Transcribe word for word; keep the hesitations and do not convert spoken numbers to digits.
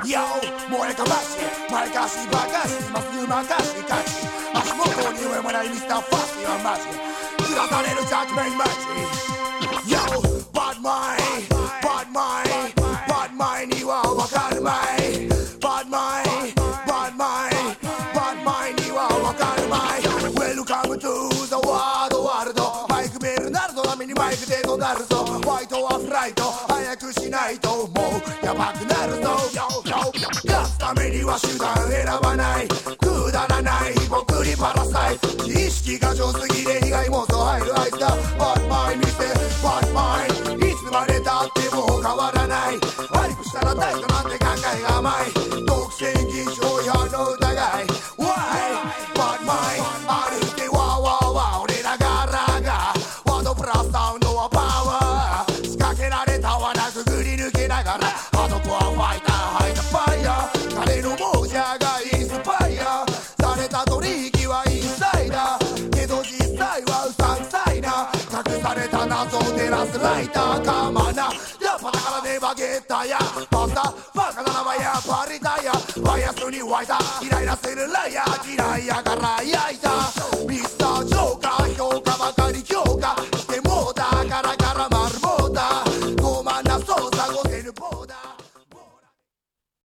よ燃えかまし前かしばかしまっすぐまかしかち足元に上もないミスターファスティはマジ下されるジャッジメントマジ Yo バッドマインバッドマインバッドマインにはわかるまいバッドマインバッドマインバッドマインにはわかるまい Welcome to the world world マイクベルナルド並みにマイクで怒鳴るぞファイトはフライト早くしないともうやばくなるぞ勝つためには手段選ばないくだらない僕にパラサイト知識が上すぎで被害妄想入るあいつだバッドマイン見せバッドマインいつまでたっても変わらない悪くしたら大丈夫なんて考えが甘い独占禁止法違反の疑い Why バッドマイン歩いてワーワーワー俺らがらがワードプラスサウンドはパワー仕掛けられた罠くぐり抜けながらハードコアファイターハイターファイヤー彼の亡者がインスパイアされた取引はインサイダーけど実際はうさんくさいな隠された謎を照らすライターかまなやっぱだからねバゲッタやパスタバカな名前やパリタイヤバイアスに湧いたイライラするライアー嫌いやから焼いたミス